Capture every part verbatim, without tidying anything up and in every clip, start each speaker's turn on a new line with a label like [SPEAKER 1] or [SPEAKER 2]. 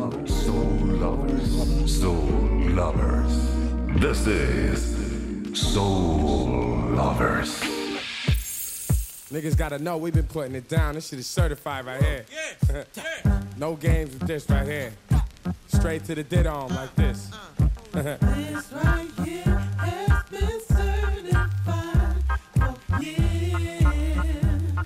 [SPEAKER 1] soul lovers, soul lovers. This is Soul Lovers.
[SPEAKER 2] Niggas gotta know we been putting it down. This shit is certified right here. Yeah, yeah. No games with this right here. Straight to the did on like this.
[SPEAKER 3] This right here has been certified for years.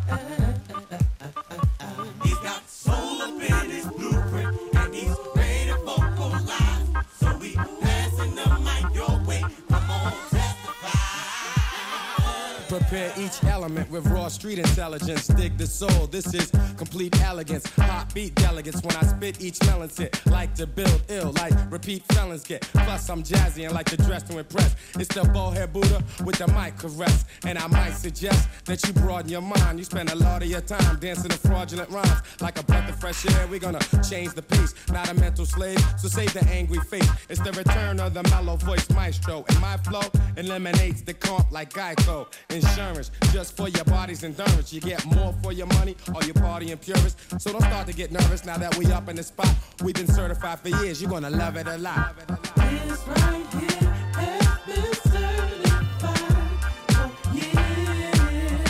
[SPEAKER 3] He's got soul up in his blueprint, and he's ready to vocalize. So we passing the mic your way. Come on, testify.
[SPEAKER 2] Prepare each element with raw street intelligence. Dig the soul, this is complete elegance. Hot beat delegates when I spit each melon's hit. Like to build ill, like repeat felons get. Plus I'm jazzy and like to dress to impress. It's the bowhead Buddha with the mic caress. And I might suggest that you broaden your mind. You spend a lot of your time dancing to fraudulent rhymes. Like a breath of fresh air, we're gonna change the pace. Not a mental slave, so save the angry face. It's the return of the mellow voice maestro. And my flow eliminates the comp like Geico. Insurance, just for your body's endurance. You get more for your money, or you partying purists. So don't start to get nervous now that we up in the spot. We've been certified for years, you're gonna love it a lot.
[SPEAKER 3] This right here has been certified for years.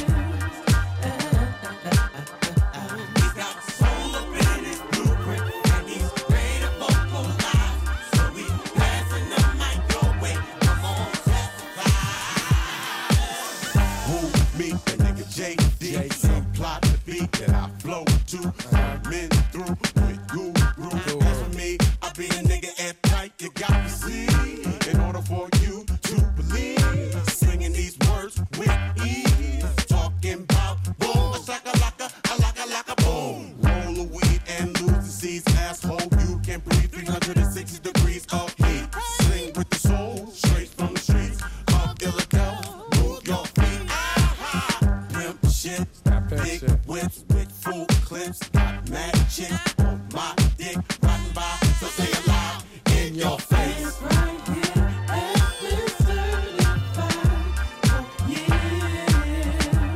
[SPEAKER 3] He's got soul up in his blueprint, and he's ready to vocalize. So we passing the mic your way. Come on, testify.
[SPEAKER 4] Who, me, the nigga J D, subplot the beat that I flow to. Men through with guru. As for me, I be a nigga at tight. You got to see, in order for you to believe, singing these words with ease, talking about boom, a shaka laka, a laka laka boom. Roll a weed and lose the seeds, asshole. You can breathe three hundred sixty degrees of heat. Sing with the soul, straight from the streets of Philadelphia. Move your feet. Ah-ha. Pimp shit, big
[SPEAKER 2] shit.
[SPEAKER 4] whips with full clips. Got mad chicks on my dick, riding by, so say it loud in your face.
[SPEAKER 3] This right here has been certified for years.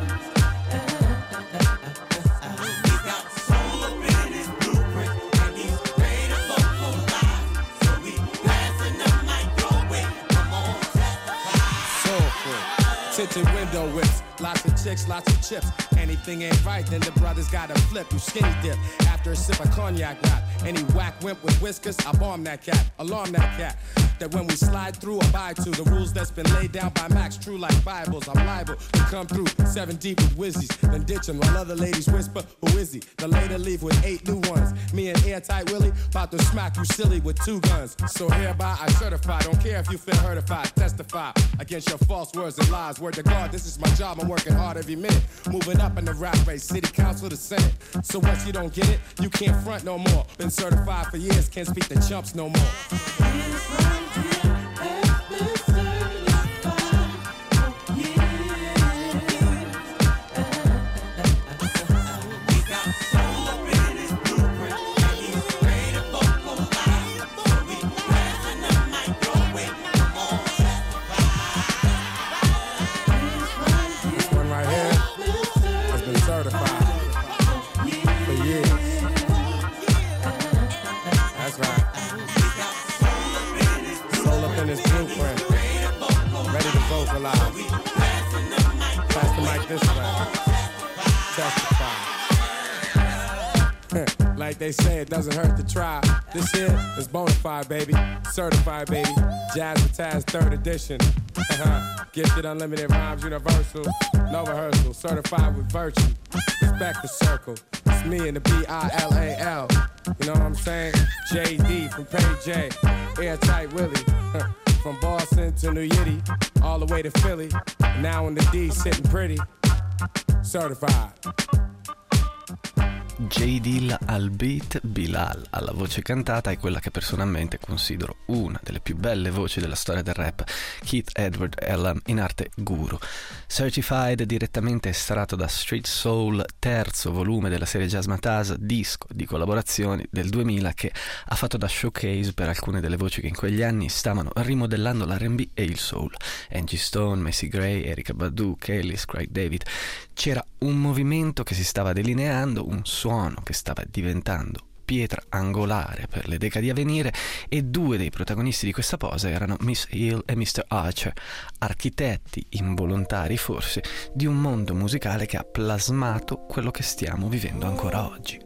[SPEAKER 3] He's got soul up in his blueprint, and he's ready to vocalize. So we passing the mic your way. Come on, testify.
[SPEAKER 2] Soulful, tinted window whips. Lots of chicks, lots of chips. Anything ain't right, then the brothers gotta flip. You skinny dip after a sip of cognac rap. Any whack wimp with whiskers, I bomb that cat, alarm that cat. That when we slide through, abide to the rules that's been laid down by Max. True like Bibles, I'm liable to come through seven deep with whizzies, then ditching while other ladies whisper, who is he? The later leave with eight new ones. Me and Airtight Willie about to smack you silly with two guns. So hereby I certify, don't care if you feel hurtified. Testify against your false words and lies. Word to God, this is my job. I'm working hard every minute, moving up in the rap race, city council to senate. So once you don't get it, you can't front no more. Been certified for years, can't speak to chumps no more.
[SPEAKER 3] This right here has been certified for years. He's got soul up in his blueprint, and he's ready to vocalize. So we passing the mic your way. Come on, testify.
[SPEAKER 2] This one right here has been certified for years. That's right. Soul up in his blueprint, ready to vocalize. Pass the mic this way. Testify. Like they say, it doesn't hurt to try. This here is bona fide, baby. Certified, baby. Jazz with Taz, third edition. Uh-huh. Gifted, unlimited rhymes, universal. No rehearsal, certified with virtue. Respect the circle. It's me and the B I L A L. You know what I'm saying? J D from Pay J. Airtight Willie. Huh. From Boston to New Yiddy, all the way to Philly. Now in the D, sitting pretty. Certified.
[SPEAKER 5] J. Dilla al beat, Bilal alla voce cantata e quella che personalmente considero una delle più belle voci della storia del rap, Keith Edward Ellam, in arte Guru. Certified, direttamente estratto da Street Soul, terzo volume della serie Jazz Mataz, disco di collaborazioni del duemila che ha fatto da showcase per alcune delle voci che in quegli anni stavano rimodellando l'R and B e il soul. Angie Stone, Macy Gray, Erykah Badu, Kelis, Craig David. C'era un movimento che si stava delineando, un suono che stava diventando pietra angolare per le decadi a venire, e due dei protagonisti di questa posa erano Miss Hill e mister Archer, architetti involontari forse di un mondo musicale che ha plasmato quello che stiamo vivendo ancora oggi.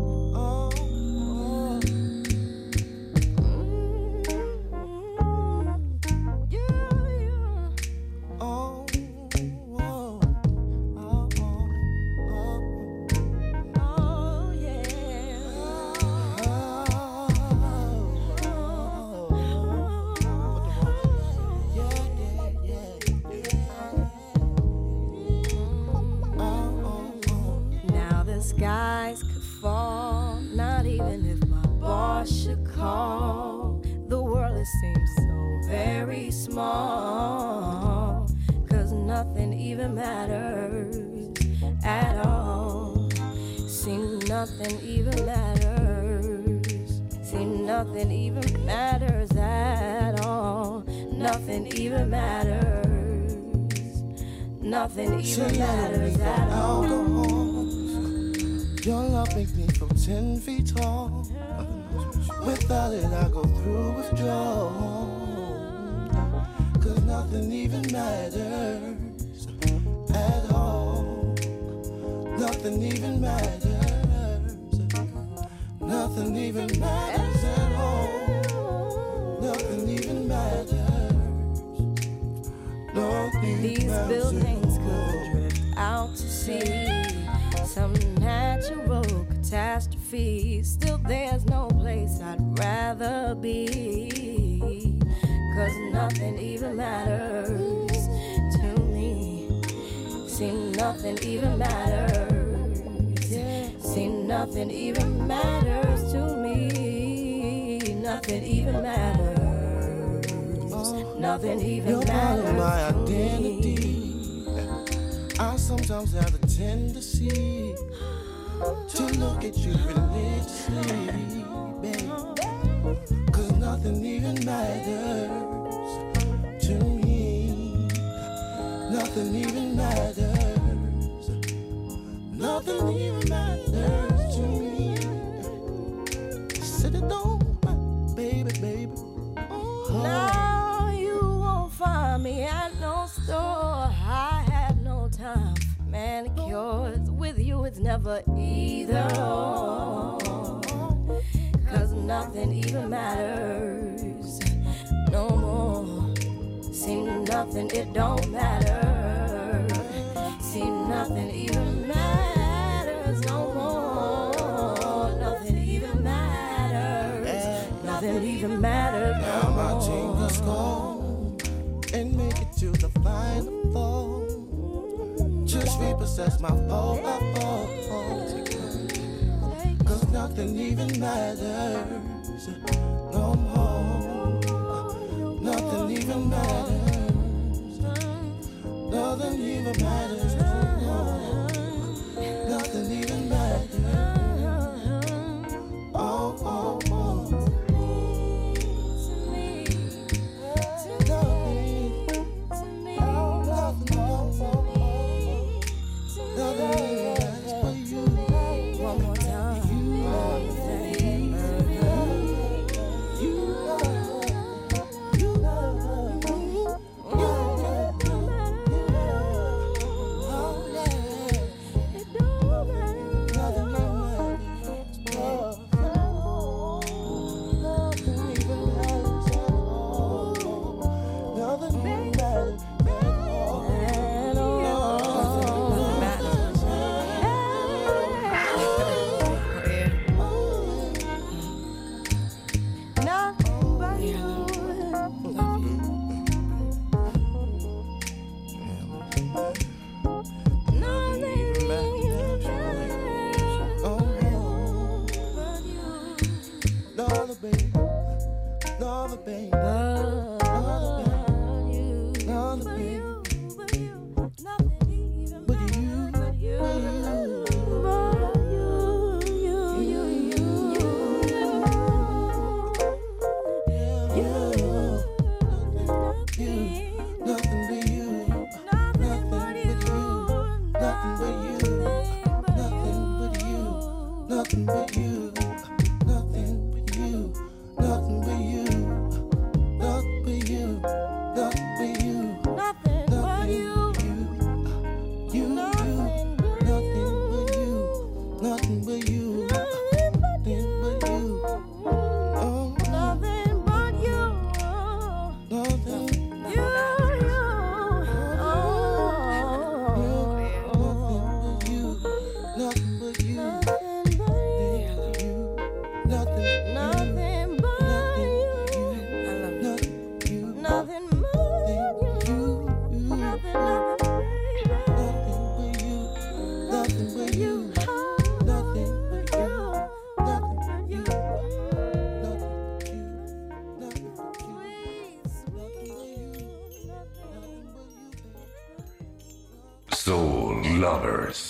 [SPEAKER 6] Skies could fall, not even if my boss should call. The world, it seems so very small, 'cause nothing even matters at all. See, nothing even matters. See, nothing even matters at all. Nothing even matters. Nothing even matters at all.
[SPEAKER 7] Your love makes me feel ten feet tall. Without it, I go through withdrawal. 'Cause nothing even matters at all. Nothing even matters. Nothing even matters at all. Nothing even matters. Nothing
[SPEAKER 6] These
[SPEAKER 7] matters
[SPEAKER 6] buildings could drift out to sea. Some natural catastrophe. Still there's no place I'd rather be. 'Cause nothing even matters to me. See, nothing even matters. See, nothing even matters to me. Nothing even matters. Nothing even
[SPEAKER 7] You're part of
[SPEAKER 6] matters
[SPEAKER 7] my
[SPEAKER 6] to
[SPEAKER 7] identity.
[SPEAKER 6] me.
[SPEAKER 7] I sometimes have a tendency to look at you religiously, babe. 'Cause nothing even matters to me. Nothing even matters. Nothing even matters to me. Said it don't, baby, baby. Oh.
[SPEAKER 6] Now you won't find me at no store. I have no time for manicures. With you it's never either or. 'Cause nothing even matters no more. See, nothing, it don't matter. See, nothing even matters no more. Nothing even matters. Nothing even matters no
[SPEAKER 7] Now my
[SPEAKER 6] more.
[SPEAKER 7] jingles go and make it to the final four. Just repossess my whole phone. 'Cause nothing even matters no more. Nothing even matters. Nothing even matters no more. Nothing even matters. Oh, oh, oh.
[SPEAKER 6] One more time.
[SPEAKER 7] Nothing but you. but you. Nothing but you. Oh,
[SPEAKER 6] Nothing but you.
[SPEAKER 7] nothing.
[SPEAKER 6] You, you. Oh.
[SPEAKER 7] Nothing but you. Nothing but you. Nothing.
[SPEAKER 6] Nothing but you.
[SPEAKER 7] Nothing. You.
[SPEAKER 6] Nothing but you. Nothing, nothing, baby.
[SPEAKER 7] Nothing but you. Nothing but you. Nothing but you. Nothing but you. Nothing but you. Nothing but you.
[SPEAKER 1] Soul Lovers.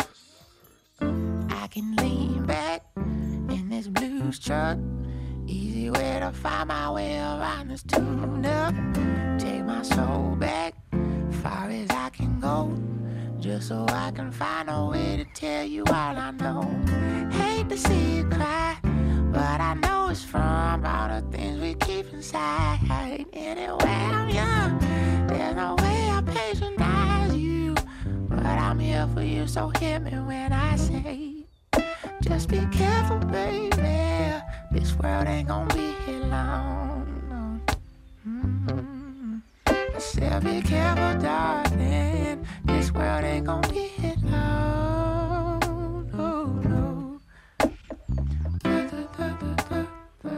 [SPEAKER 8] I can lean back in this blues truck. Easy way to find my way around this tune up. Take my soul back, far as I can go, just so I can find a way to tell you all I know. Hate to see you cry, but I know it's from all the things we keep inside. Anyway, I'm young, there's no way I patronize you, but I'm here for you, so hear me when I say, just be careful, baby. This world ain't gonna be here long. No. Mm-hmm. I said, be careful, darling. This world ain't gonna be here long. No, no. Da, da, da, da, da, da.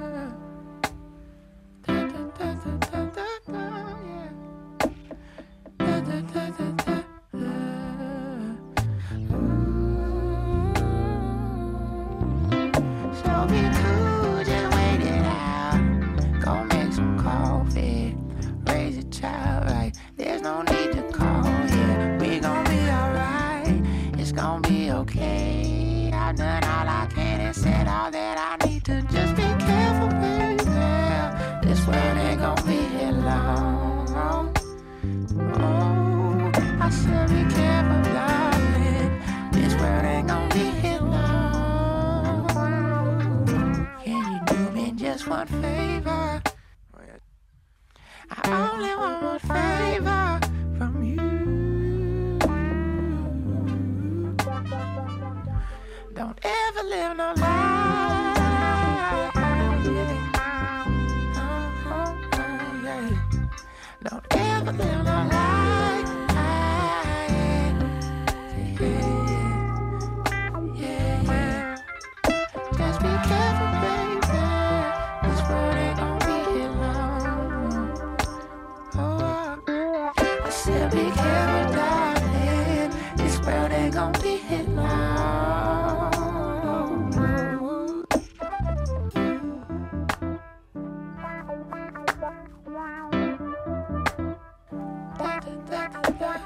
[SPEAKER 8] Da, da, da, da, da, da, da, yeah. Da, da, da, da, da, da. So be cool, just wait it out. Go make some coffee, raise a child right. There's no need to call here. We gon' be alright. It's gon' be okay. I've done all I can and said all that I need to. Just be careful, baby. This world ain't gon' be here long. Oh, I said be careful, darling. This world ain't gon' be here long. Can you do me just one favor? I only want one favor from you. Don't ever live no lie. Oh, oh, oh, yeah. Don't ever live no lie. Yeah, yeah, yeah. Just be careful, baby. This world ain't gon' be here long. Oh, I said be careful, darling. This world ain't gon' be here long. Da, da, da, da, da.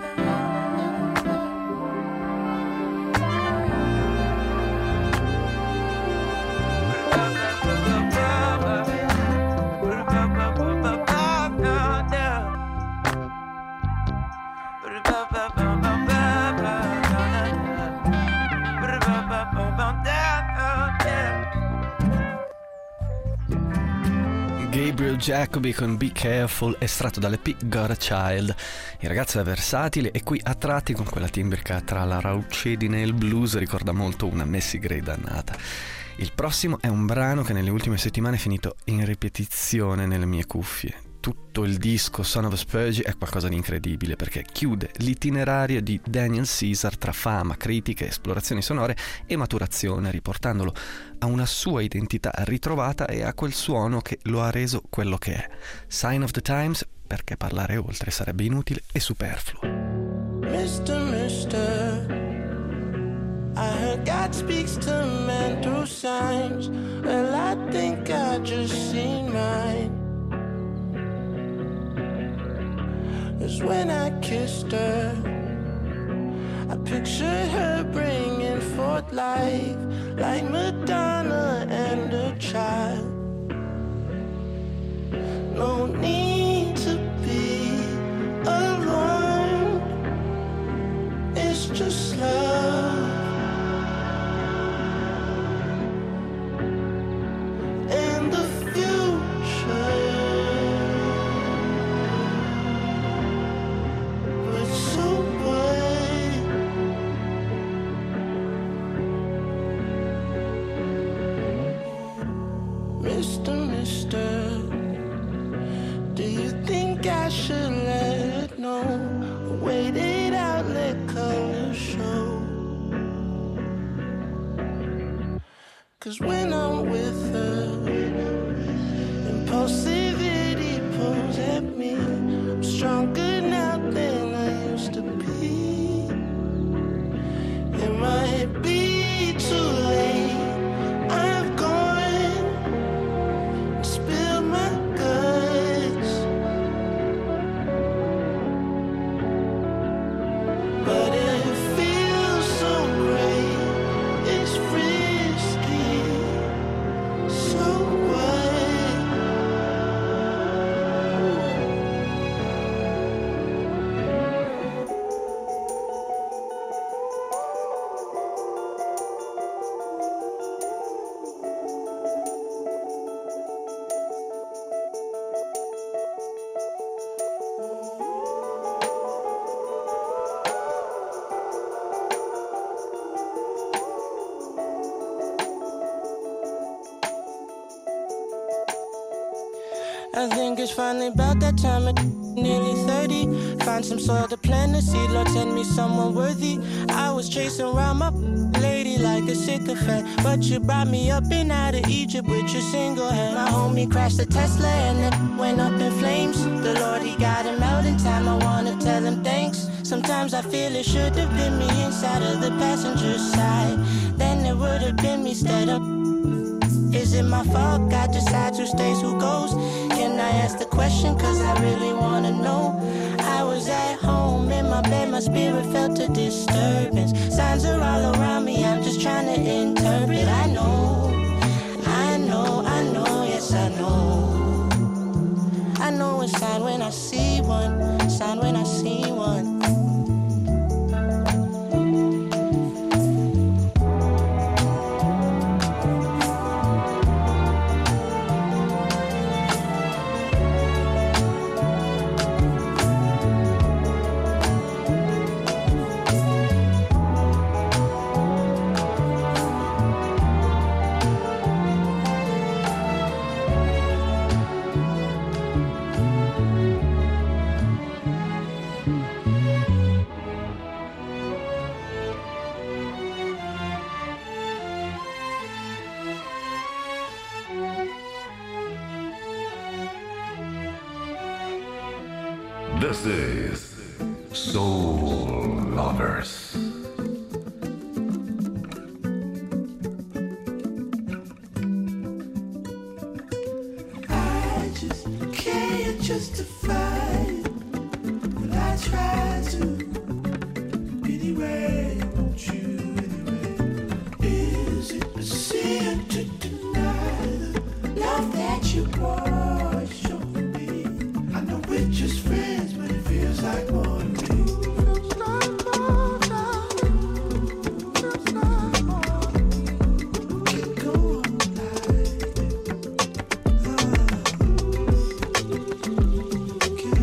[SPEAKER 5] Gabriel Jacobi con Be Careful, estratto dall'E P Got a Child. Il ragazzo è versatile e qui a tratti con quella timbrica tra la raucedine e il blues ricorda molto una Macy Gray dannata. Il prossimo è un brano che nelle ultime settimane è finito in ripetizione nelle mie cuffie. Tutto il disco Son of a Spurge è qualcosa di incredibile perché chiude l'itinerario di Daniel Caesar tra fama, critiche, esplorazioni sonore e maturazione, riportandolo a una sua identità ritrovata e a quel suono che lo ha reso quello che è. Sign of the Times, perché parlare oltre sarebbe inutile e superfluo.
[SPEAKER 7] Mister, Mister, I heard God speaks to men through signs. Well, I think I just seen mine. 'Cause when I kissed her, I pictured her bringing forth life, like Madonna and a child. No need to be alone, it's just love. And the future was so bright. Mister Mister, do you think I should let it know? Wait it out, let color show. Cause when I'm with her, impulsivity pulls at me. I'm stronger now than I used to be. It might be too late. I've gone, spilled my guts, but it feels so great. It's risky, so what? I think it's finally about that time at nearly thirty. Find some soil to plant the seed, Lord send me someone worthy. I was chasing around my lady like a sycophant, but you brought me up and out of Egypt with your single hand. My homie crashed a Tesla and it went up in flames. The Lord, he got him out in time, I wanna tell him thanks. Sometimes I feel it should have been me inside of the passenger side. Then it would have been me instead of. Is it my fault? God decides who stays, who goes. Can I ask the question? Cause I really wanna know. I was at home in my bed, my spirit felt a disturbance. Signs are all around me, I'm just trying to interpret. I know, I know, I know, yes I know. I know a sign when I see one, sign when I see one.
[SPEAKER 1] This is Soul Lovers.
[SPEAKER 7] I just can't justify it, but I try to. Anyway, I want you anyway. Is it a sin to deny the love that you brought? Show me. I know we're just friends, but it feels like more to me. Feels like more now. Feels like more. Can't go on like this. Ah. Okay,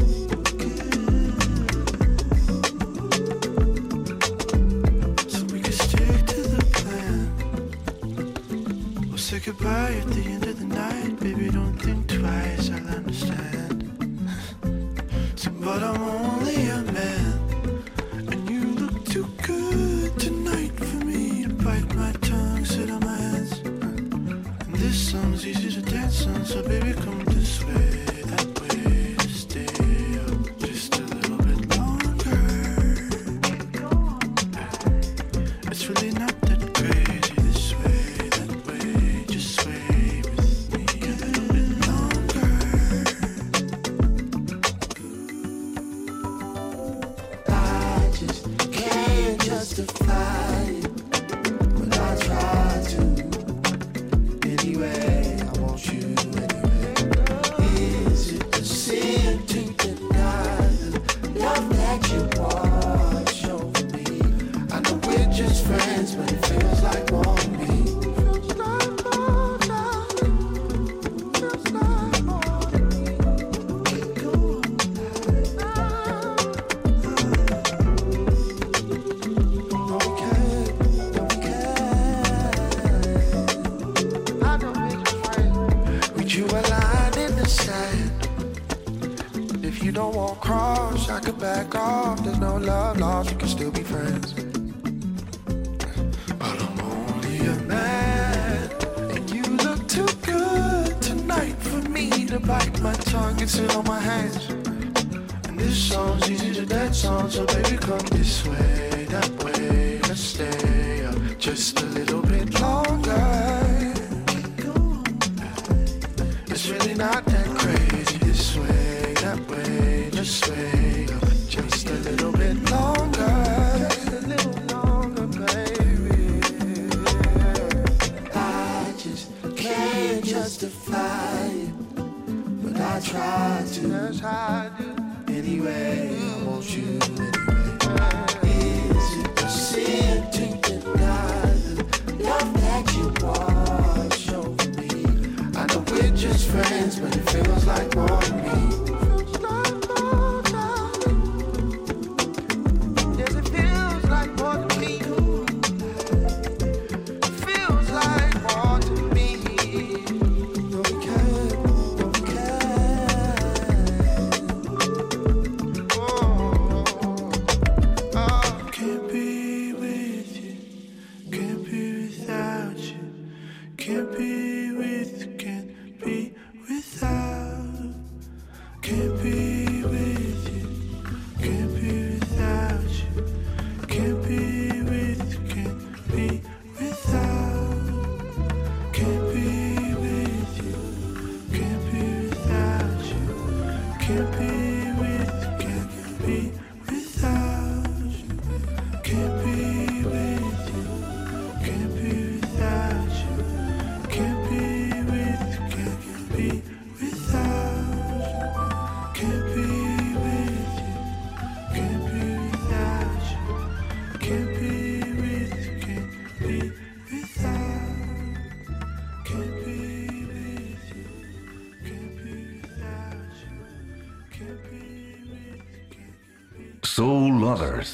[SPEAKER 7] okay. So we can stick to the plan. We'll say goodbye at the end of the night. Baby, don't think twice, I'll understand. So, but I'm only a man, and you look too good tonight for me to bite my tongue, sit on my hands. And this song's easy to dance on, so baby, come this way, that way, to stay up just a little bit longer. It's really not that crazy, this way, that way, just sway with me a little bit longer. I just can't justify it, but I try to. Anyway, I want you anyway.
[SPEAKER 9] won't cross, I could back off. There's no love lost, we can still be friends. But I'm only a man, and you look too good tonight for me to bite my tongue and sit on my hands. And this song's easy to dance on, so baby come this way, that way. Let's stay up just a little bit longer. It's really not that crazy. This way, that way, let's sway up just a little bit longer. Just a little longer, baby. I just can't justify it, but I try to. That's how I do. Anyway, I want you anyway. Is it a sin to deny the love that you want? Show me. I know we're just friends, but it feels like more to me. Feels like more to me. Yes, it feels like more to me. Feels like more to me. Okay, okay. Oh, oh. Can't be with you, can't be without you, can't be with, can't be without, can't be with you, can't be without you, can't be with, can't be without, can't be with you, can't be without you, can't be with, can't be without you, can't be with you, can't be without you, can't be with, can't be without, can't be with you, can't be without you, can't be with, can't be without, can't be with you, can't be without you, can't be with, can't be.
[SPEAKER 1] Soul Lovers.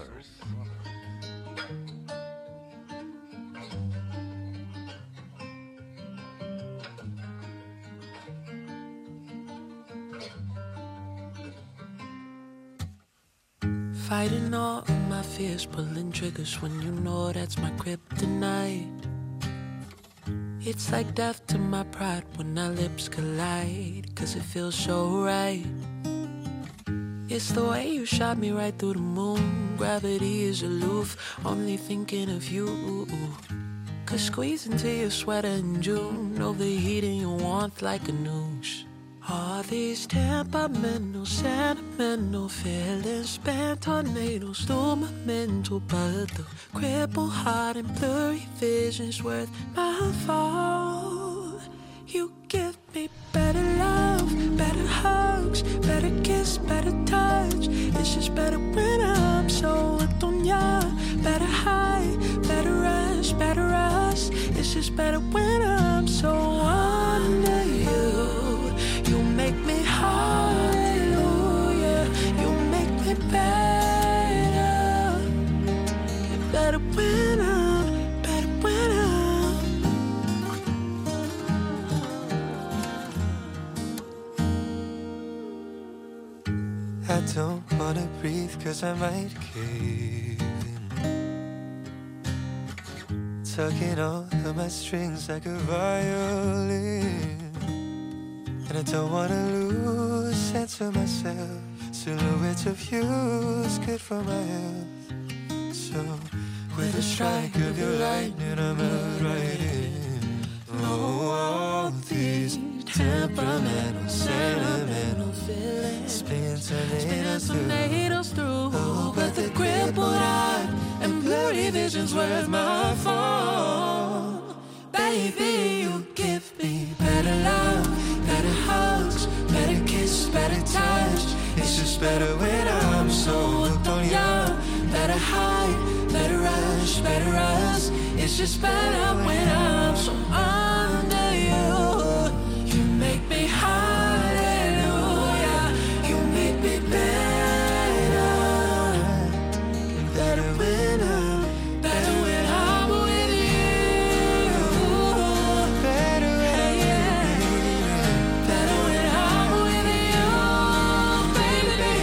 [SPEAKER 10] Fighting all of my fears, pulling triggers when you know that's my kryptonite. It's like death to my pride when our lips collide, cause it feels so right. It's the way you shot me right through the moon. Gravity is aloof, only thinking of you. Cause squeezing to your sweater in June, overheating your warmth like a noose. All these temperamental, sentimental feelings spent tornadoes through my mental, but the crippled heart and blurry visions worth my fall. You give me better love, better hugs, better kiss, better touch. It's just better when I'm so hooked on ya. Better high, better rush, better us. It's just better when I'm so under you. You make me hallelujah. You make me better. Better when I'm, better when I'm.
[SPEAKER 11] I don't wanna breathe cause I might cave in. Tugging all of my strings like a violin. And I don't wanna lose sense of myself. Silhouettes of you's good for my health. So with a strike of your lightning I'm out right in. Oh, all these temperamental, sentimental feelings spin tornadoes through.
[SPEAKER 10] Tornadoes through.
[SPEAKER 11] Oh, but the crippled heart and blurry visions worth my fall. Baby, you give me better love, better hugs, better kiss, better touch. It's just better when I'm so hooked on you. Better high, better rush, better us. It's just better when I'm so under you. You make me hallelujah. You make me better. Better when I'm, better when I'm with you. Better when I'm, better when I'm with you, baby.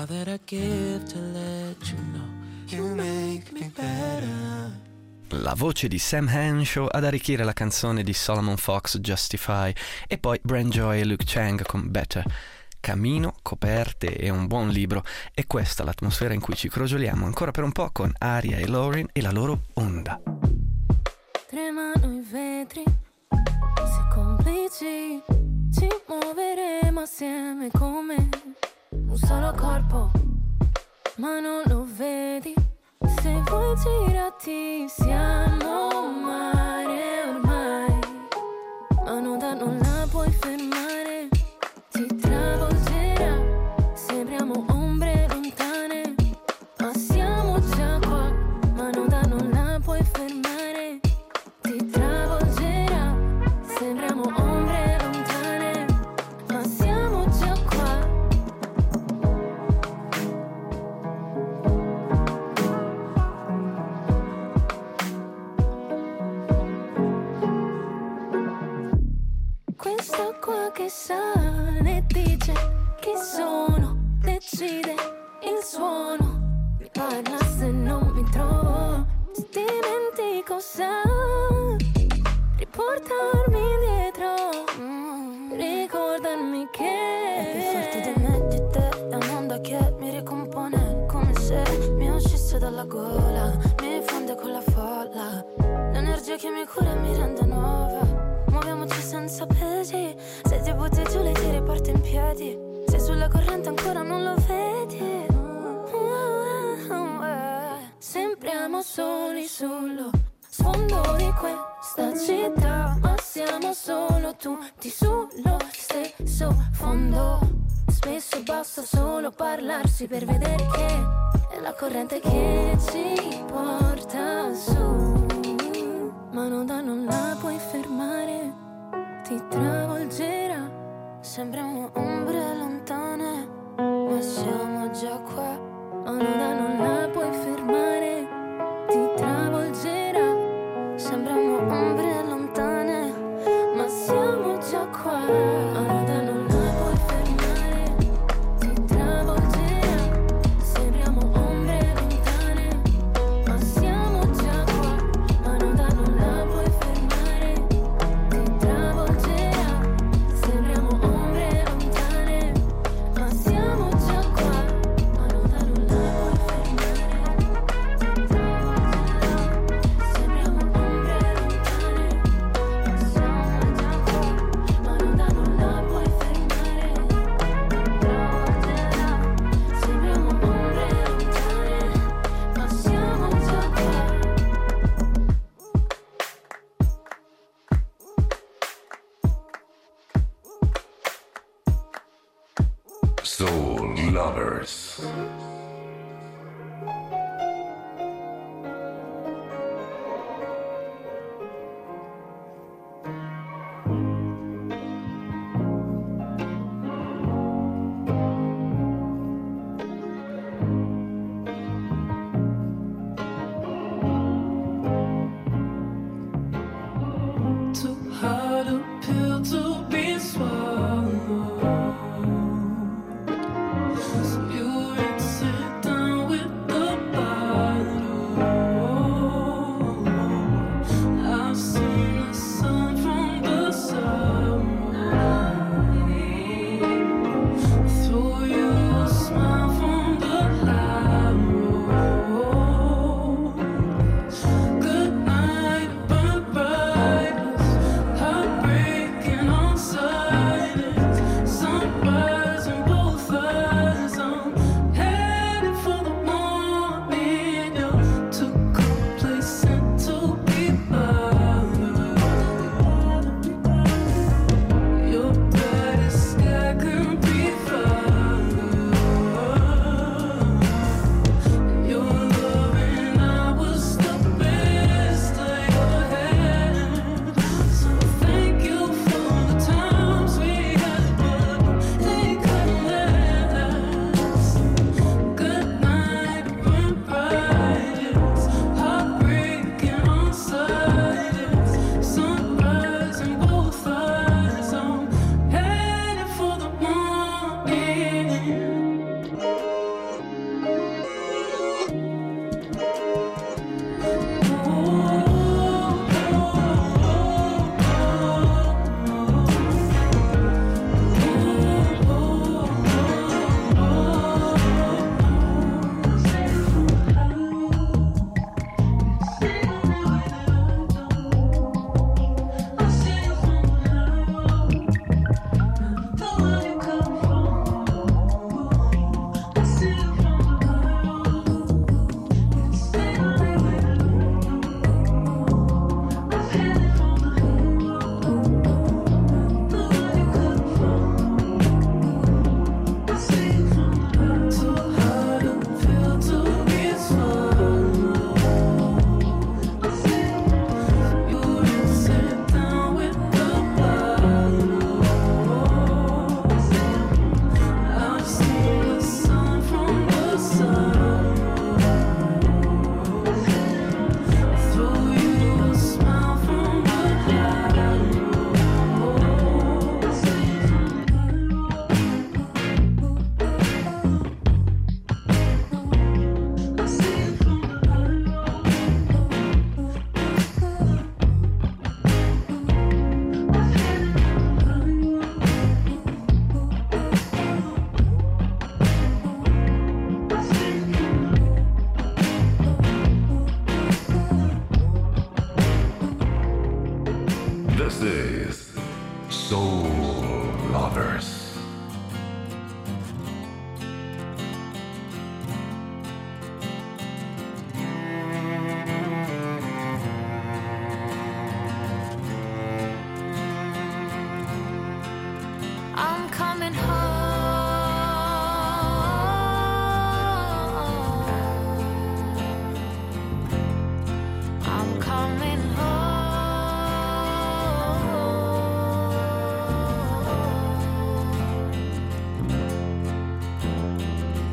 [SPEAKER 10] all that I give to let you know you make me better.
[SPEAKER 5] La voce di Sam Henshaw ad arricchire la canzone di Solomon Fox, Justify, e poi Brent Joy e Luke Chang con Better. Camino, coperte e un buon libro, e questa l'atmosfera in cui ci crogioliamo ancora per un po' con Aria e Lauren e la loro Onda.
[SPEAKER 6] Tremano i vetri, se complici ci muoveremo assieme come un solo corpo, ma non lo vedi. Se vuoi girati siamo mare ormai, ma non da non la puoi fermare, ti travolgerà, sembriamo ombre lontane, ma siamo già qua, ma non da non la puoi fermare, ti travolgerà, sembriamo ombre lontane, ma siamo già qua. Questa qua che sale dice chi sono, decide il suono, mi parla se non mi trovo, se dimentico sa riportarmi dietro, mm, ricordarmi che è più forte di me, di te, è un'onda che mi ricompone, come se mi uscisse dalla gola, mi fonde con la folla, l'energia che mi cura mi rende nuova. Muoviamoci senza pesi, se ti butti giù le ti riporti in piedi, se sulla corrente ancora non lo vedi. Sembriamo soli sullo sfondo di questa città, ma siamo solo tutti sullo stesso fondo. Spesso basta solo parlarsi per vedere che è la corrente che ci porta su, ma non da non la puoi fermare, ti travolgerà, sembriamo ombre lontane, ma siamo già qua, ma non da non la puoi fermare, ti travolgerà, sembriamo ombre lontane, ma siamo già qua, ma non da non la puoi fermare, ti travolgerà, sembriamo ombre lontane, ma siamo già qua, ma non da non la puoi fermare, ti travolgerà, sembriamo ombre lontane, ma siamo già qua, ma non da non la puoi fermare, ti travolgerà, sembriamo ombre lontane, ma siamo già qua, ma non da non la puoi fermare, travolgerà, sembriamo ombre lontane, ma siamo già qua.
[SPEAKER 1] Soul Lovers.
[SPEAKER 11] Too hard a pill to be swallowed. So you rinse it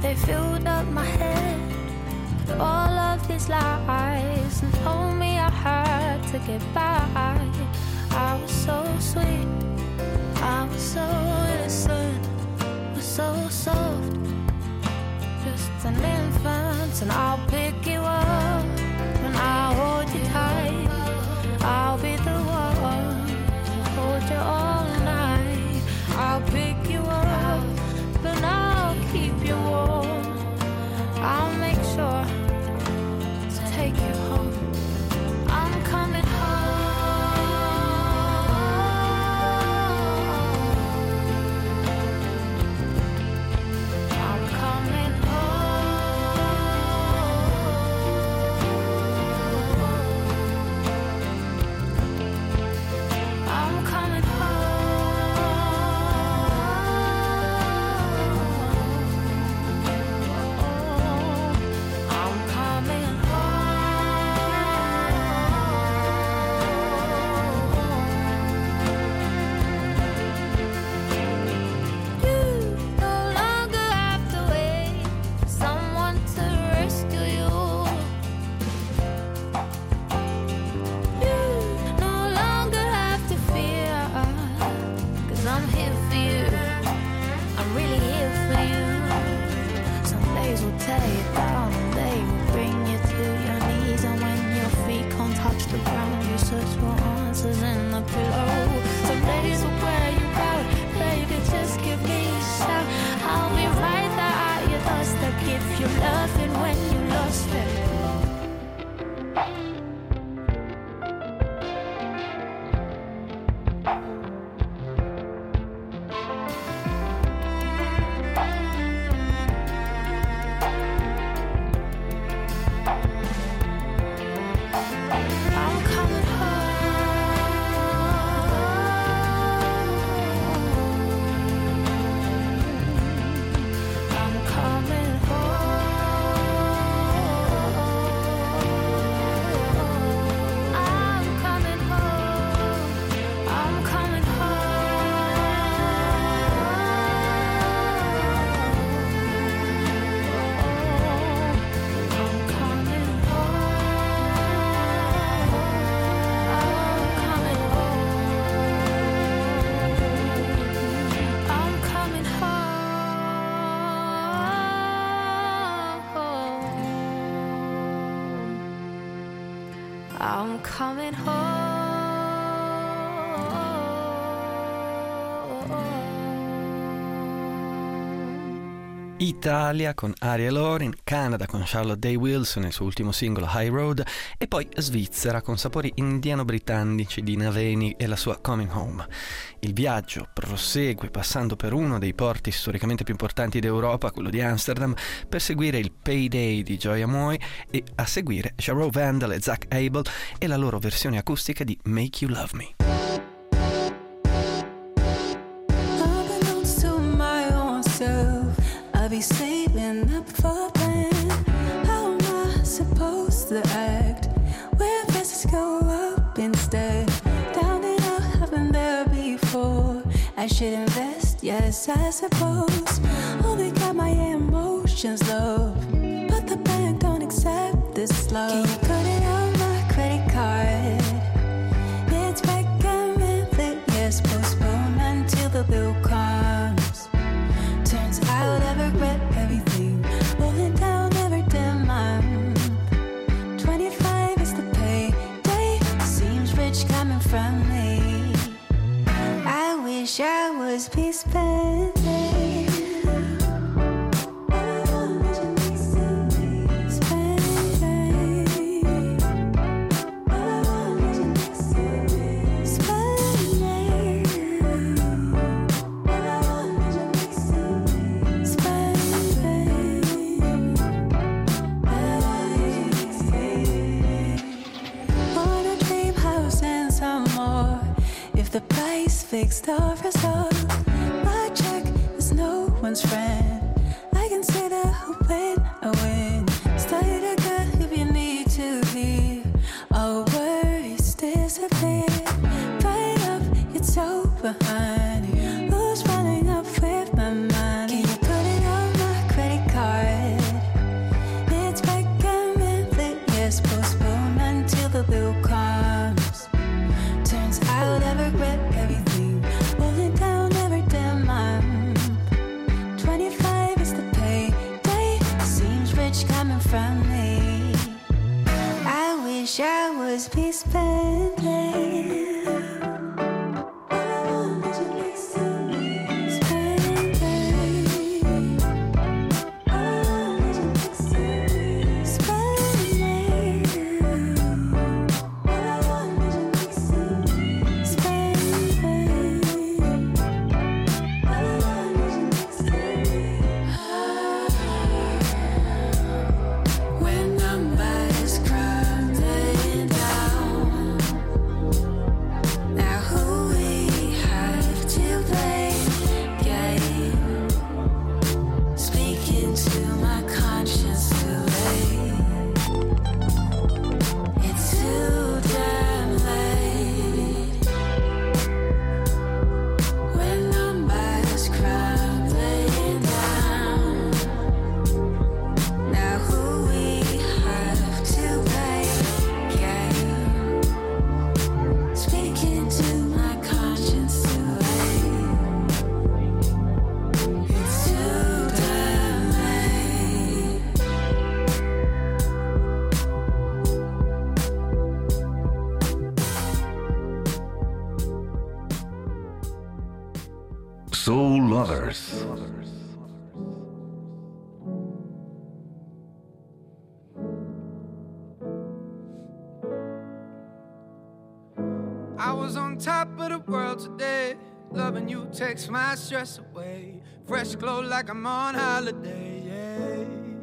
[SPEAKER 6] they filled up my head with all of these lies and told me I had to get by. I was so sweet, I was so innocent, was so soft, just an infant. And I'll pick you up when I hold you tight. I'll be the one to hold you all night. I'll pick you up, but I'll keep you warm. I'll make sure to take you home. I'm coming home. I'm coming home. I'm coming I'm coming home.
[SPEAKER 5] Italia con Ariel Lorin, Canada con Charlotte Day Wilson, il suo ultimo singolo High Road, e poi Svizzera con sapori indiano-britannici di Naveni e la sua Coming Home. Il viaggio prosegue passando per uno dei porti storicamente più importanti d'Europa, quello di Amsterdam, per seguire il Payday di Joya Moy e a seguire Jarreau Vandal e Zach Abel e la loro versione acustica di Make You Love Me.
[SPEAKER 12] I'll be saving up for plan. How am I supposed to act where prices go up instead? Down and out, I've been there before. I should invest, yes, I suppose. Only got my emotions low, but the bank don't accept this love. Can you put it on my credit card? It's recommended, yes, postpone until the bill comes. Turns out I regret everything, rolling down every damn month. Twenty-five is the payday, seems rich coming from me. I wish I was be spending. The price fixed or resolved. My check is no one's friend. I can say that I win, I win. Stay together if you need to hear. All worries disappear. Right up, it's over, honey. Who's running up with my money? Can you put it on my credit card? just be spending.
[SPEAKER 1] Soul Lovers.
[SPEAKER 13] I was on top of the world today. Loving you takes my stress away. Fresh glow like I'm on holiday, yeah.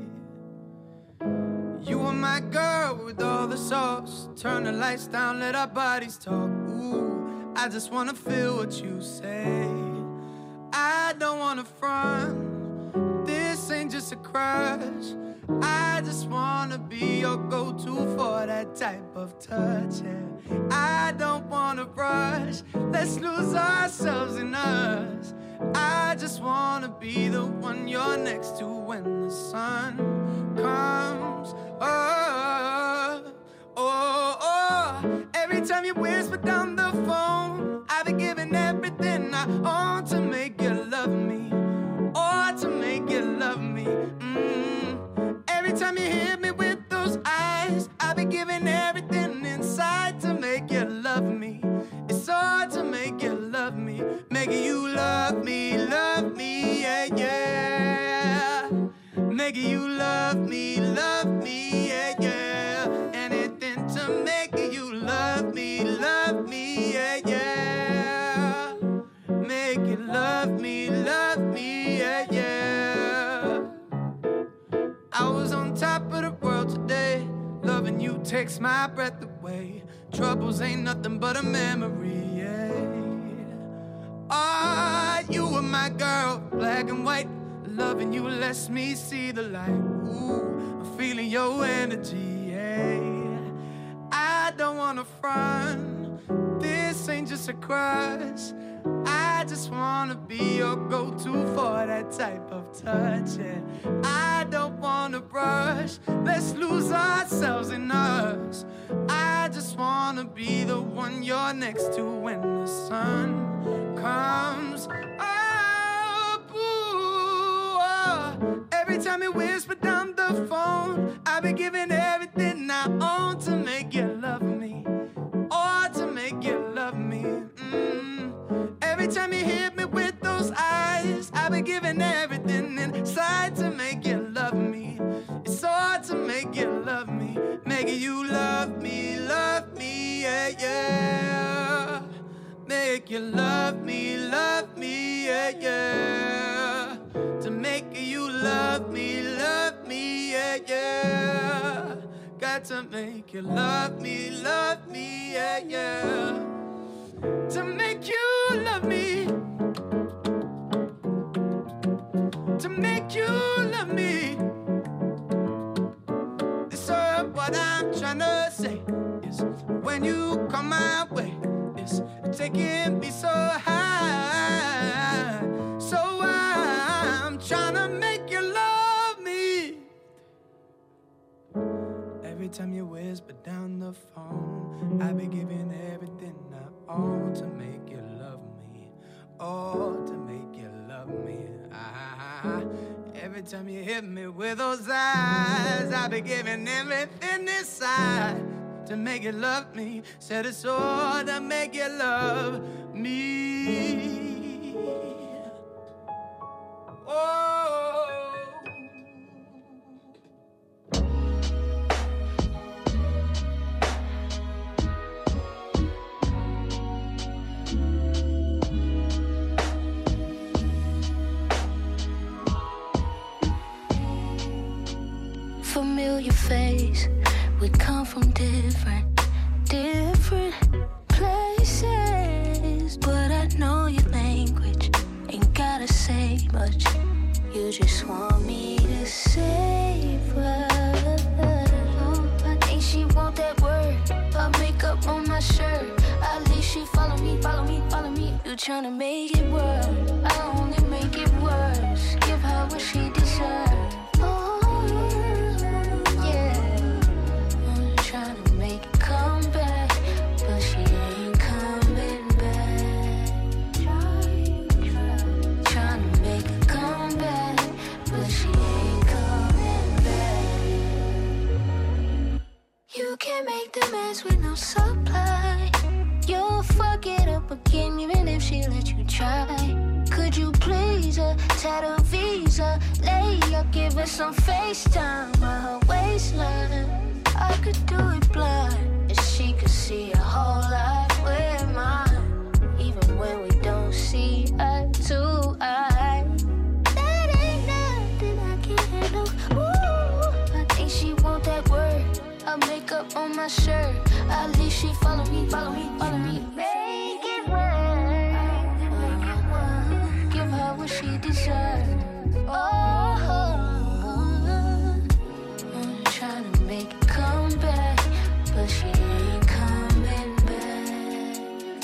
[SPEAKER 13] You were my girl with all the sauce. Turn the lights down, let our bodies talk. Ooh, I just wanna feel what you say. I don't wanna front, this ain't just a crush. I just wanna be your go-to for that type of touch, yeah. I don't wanna rush, let's lose ourselves in us. I just wanna be the one you're next to when the sun comes up. Oh, oh, every time you whisper down the phone, I've been giving everything I own to make you love me, or to make you love me. Mm. Every time you hit me with those eyes, I've been giving everything inside to make you love me. It's hard to make you love me, making you love me, love me, yeah, yeah. Making you love me, love me, yeah, yeah. Anything to make you love me, love me, yeah, yeah. Make you love me, love me, yeah, yeah. I was on top of the world today. Loving you takes my breath away. Troubles ain't nothing but a memory, yeah. Ah, oh, you were my girl, black and white. Loving you lets me see the light. Ooh, I'm feeling your energy, yeah. I don't wanna front, this ain't just a crush. I just wanna be your go-to for that type of touch, yeah. I don't wanna rush, let's lose ourselves in us. I just wanna be the one you're next to when the sun comes up. Ooh, oh. Every time you whisper down the phone, I've been giving everything I own to make you love me, or to make you love me. Mm. Every time you hit me with those eyes, I've been giving everything inside to make you love me. It's hard to make you love me, making you love me, love me, yeah, yeah. Make you love me, love me, yeah, yeah. To make you love me, love me, yeah, yeah. Got to make you love me, love me, yeah, yeah. To make you love me, to make you love me. So what I'm trying to say is, when you come my way, it's taking me so high. So I'm trying to make you love me. Every time you whisper down the phone, I be giving everything I own to make you love me, oh, to make you love me. Ah, every time you hit me with those eyes, I be giving everything inside to make you love me. Said it's all to make you love me. Oh.
[SPEAKER 6] Familiar face, we come from different, different places. But I know your language, ain't gotta say much. You just want me to save her. I think she want that word, her makeup on my shirt. At least she follow me, follow me, follow me. You tryna make it work, I only make it worse. Give her what she deserves. You can't make the mess with no supply. You'll fuck it up again even if she let you try. Could you please her, tattoo visa, lay up, give her some FaceTime by her waistline. I could do it blind, if she could see a whole life with mine. Even when we don't see eye to eye. That ain't nothing I can handle. Ooh, I think she want that word, her makeup on my shirt. At least she follow me, follow me, follow me. Make it work. Give her what she deserves. Oh, I'm trying to make it come back, but she ain't coming back.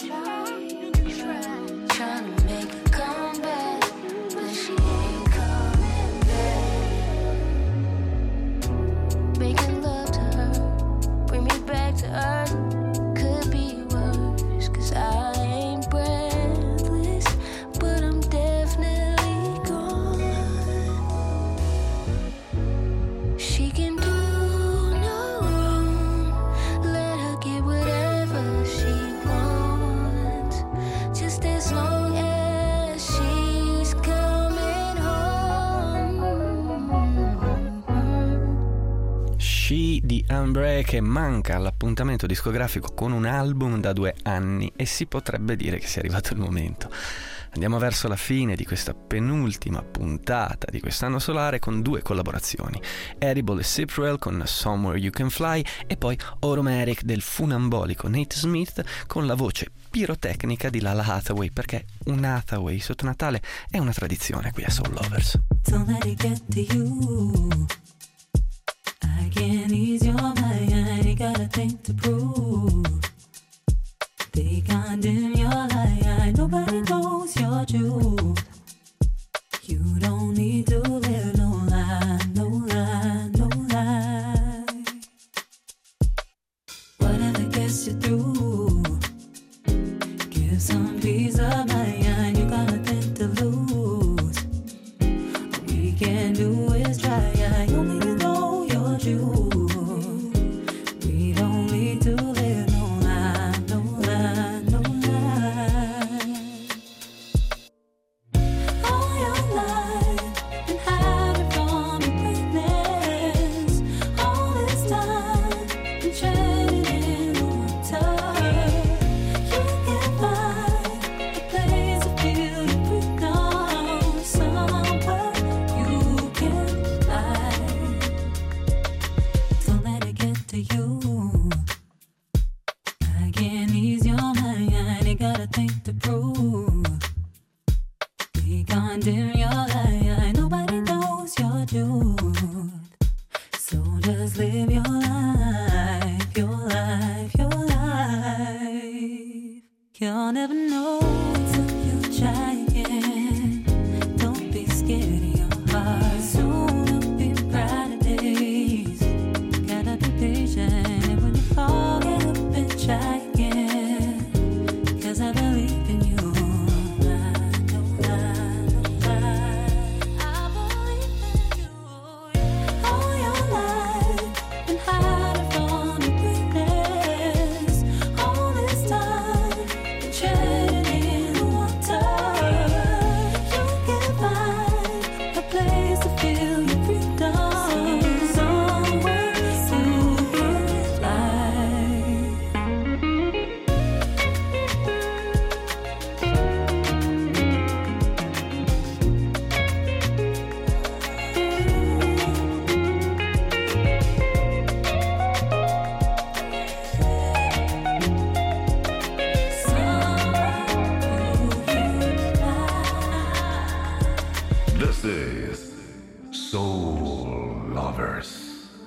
[SPEAKER 6] Trying to make it come back, but she ain't coming back. Making love to her, bring me back to earth. Could be worse, cause I ain't breathless, but I'm definitely gone. She can do no wrong, let her get whatever she wants, just as long as she's coming home.
[SPEAKER 5] She di Umbre, che manca all'appuntamento discografico con un album da due anni e si potrebbe dire che sia arrivato il momento. Andiamo verso la fine di questa penultima puntata di quest'anno solare con due collaborazioni: Edible e Cyprel con Somewhere You Can Fly e poi Automatic del funambolico Nate Smith con la voce pirotecnica di Lala Hathaway, perché un Hathaway sotto Natale è una tradizione qui a Soul Lovers.
[SPEAKER 12] Don't let it get to you. I can't ease your mind, you got a thing to prove. They condemn your lie, nobody knows your truth. You don't need to live no lie, no lie, no lie. Whatever gets you through, give some peace of mind, you got nothing to lose. All we can do is try, only you know your truth. We don't need to live no lie, no lie, no lie. All your life, been hiding from your witness. All this time, been treading in the water. You can find a place to feel your freedom somewhere you can
[SPEAKER 1] Soul Lovers.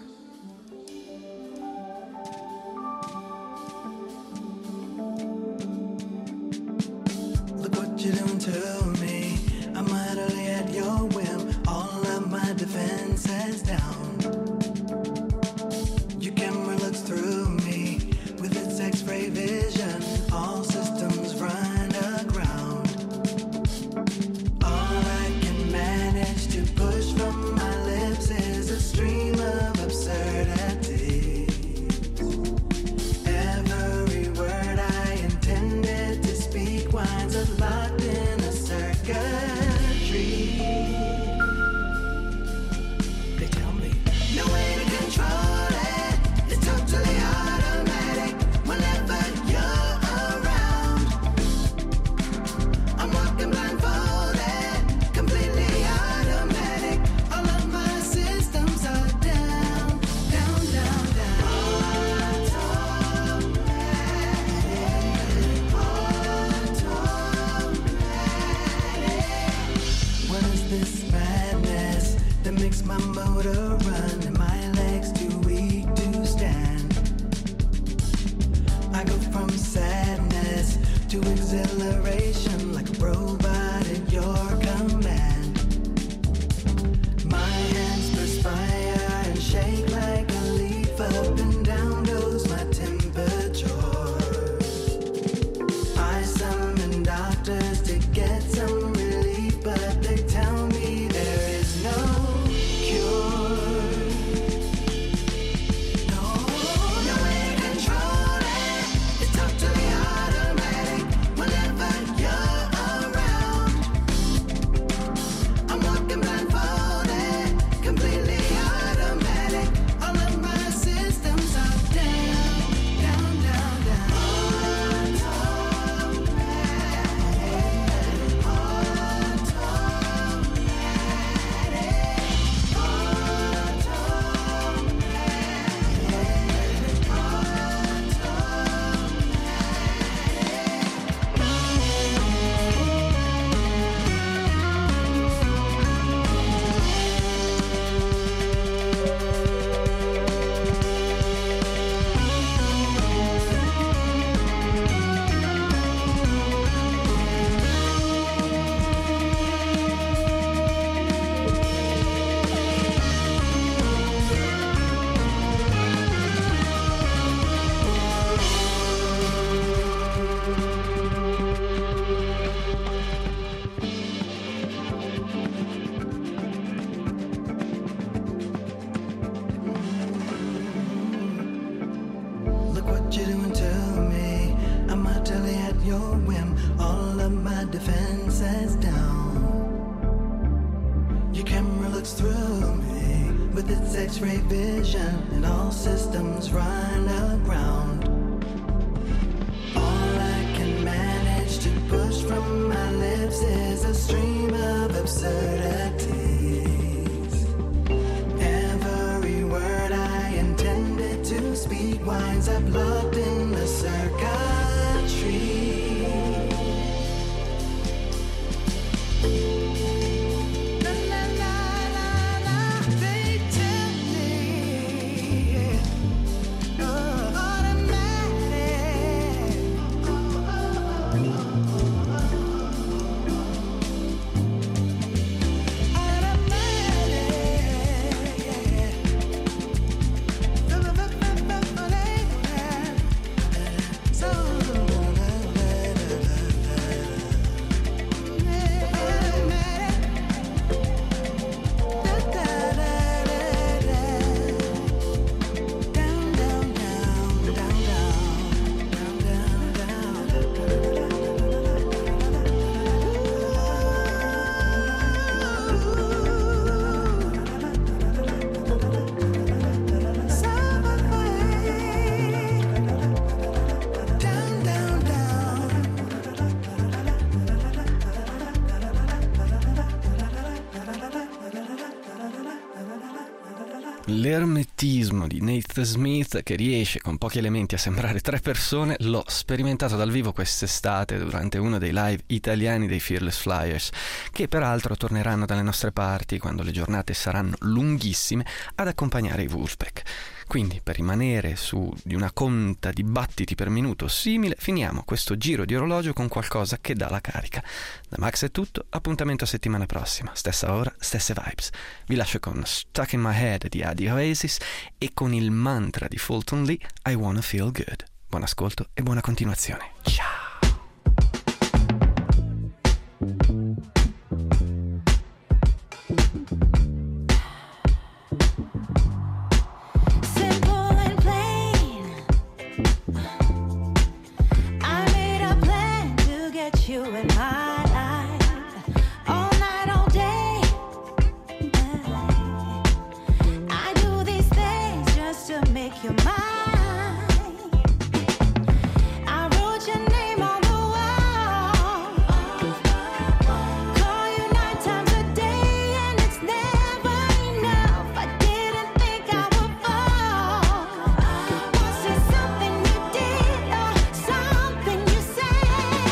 [SPEAKER 9] Look what you're doing to me. I'm utterly at your whim. All of my defenses down. Your camera looks through me with its X-ray vision. All systems run aground. All I can manage to push from my lips is a stream of absurdity. Every word I intended to speak winds up locked in a circuitry. They tell me no way to control it. It's totally automatic whenever you're around. I'm walking blindfolded, completely automatic. All of my systems are down, down, down, down. What is this madness that makes my motor run and my legs too weak to stand? I go from sadness to exhilaration like a robot at your command. My hands perspire and shake like a leaf. Up and down goes my temperature. I summon doctors to get some relief, but they tell me there is no cure. No, no way to control it. It's totally automatic whenever you're around. I'm walking blindfolded, completely automatic. All of my systems are down, down, down, down. Look what you're doing to me. I'm utterly at your whim. All of my defenses down. Your camera looks through me with its X-ray vision, and all systems run aground. All I can manage to push from my lips is a stream of absurdities. Every word I intended to speak winds up locked in the circuitry. La, la, la, la, la, they tell me, yeah, oh, automatic. Automatic, yeah.
[SPEAKER 5] L'ermetismo di Nate Smith, che riesce con pochi elementi a sembrare tre persone, l'ho sperimentato dal vivo quest'estate durante uno dei live italiani dei Fearless Flyers, che peraltro torneranno dalle nostre parti quando le giornate saranno lunghissime ad accompagnare i Wolfpack. Quindi, per rimanere su di una conta di battiti per minuto simile, finiamo questo giro di orologio con qualcosa che dà la carica. Da Max è tutto, appuntamento a settimana prossima, stessa ora, stesse vibes. Vi lascio con Stuck in My Head di Adi Oasis e con il mantra di Fulton Lee, I Wanna Feel Good. Buon ascolto e buona continuazione. Ciao!
[SPEAKER 6] You in my life all night, all day. I do these things just to make you mine. I wrote your name on the wall, call you nine times a day, and it's never enough. I didn't think I would fall. Was it something you did or something you said?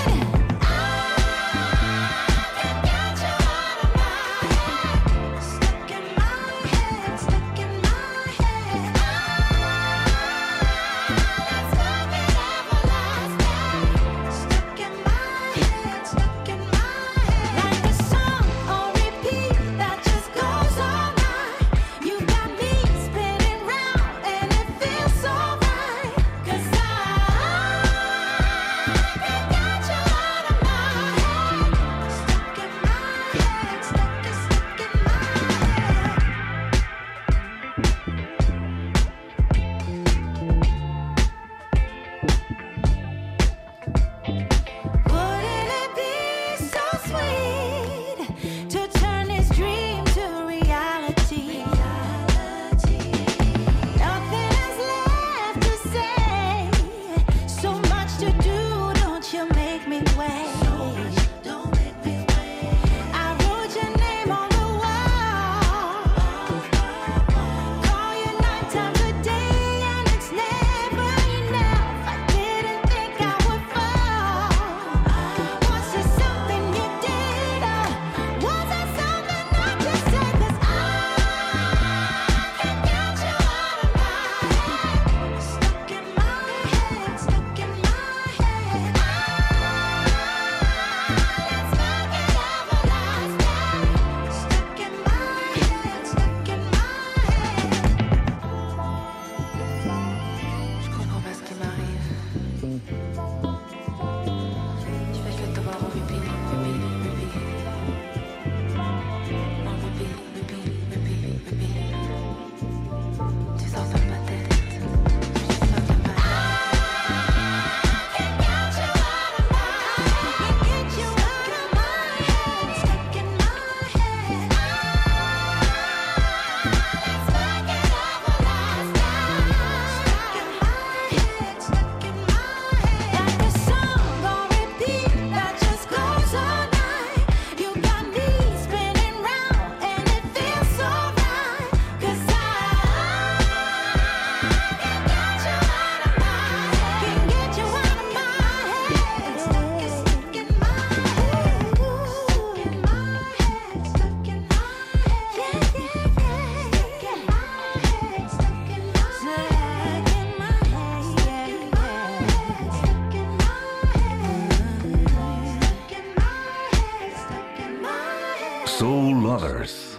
[SPEAKER 1] Soul Lovers.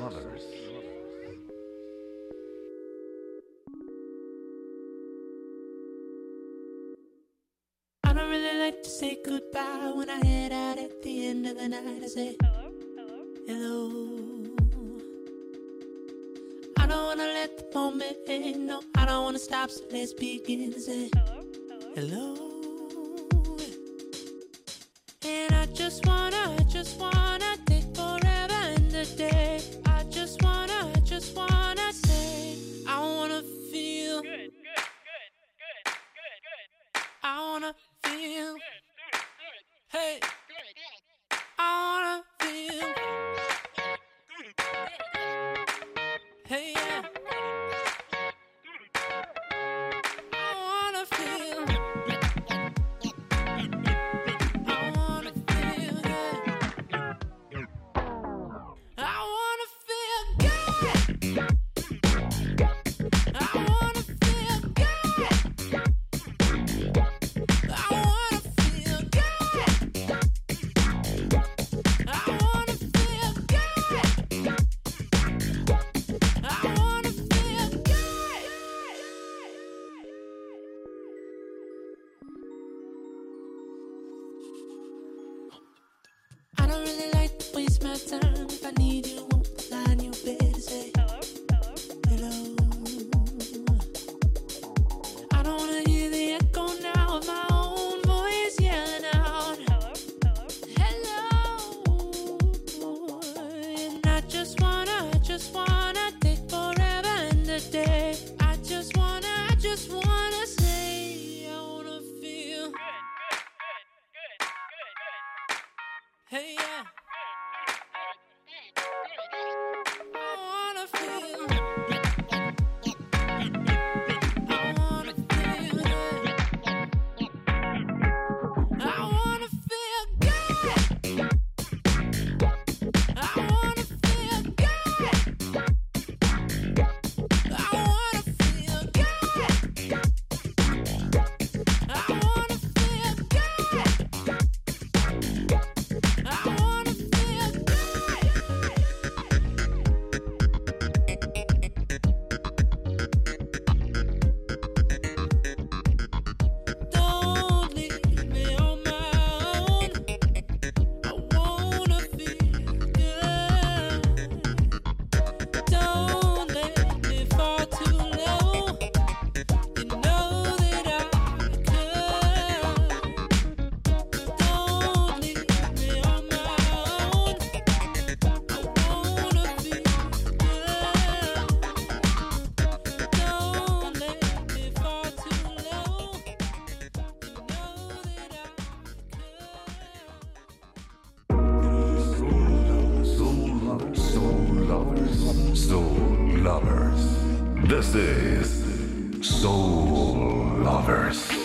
[SPEAKER 10] I don't really like to say goodbye when I head out at the end of the night. I say hello, hello, hello. I don't wanna let the moment end. No, I don't wanna stop, so let's begin. I say hello, hello. And I just wanna, I just wanna take forever in the day. I just wanna, I just wanna say, I wanna feel good, good, good, good, good, good. I wanna feel good, good, good. Hey, good. I wanna feel good, good, good. Hey, yeah.
[SPEAKER 1] lovers. Soul lovers. This is Soul Lovers.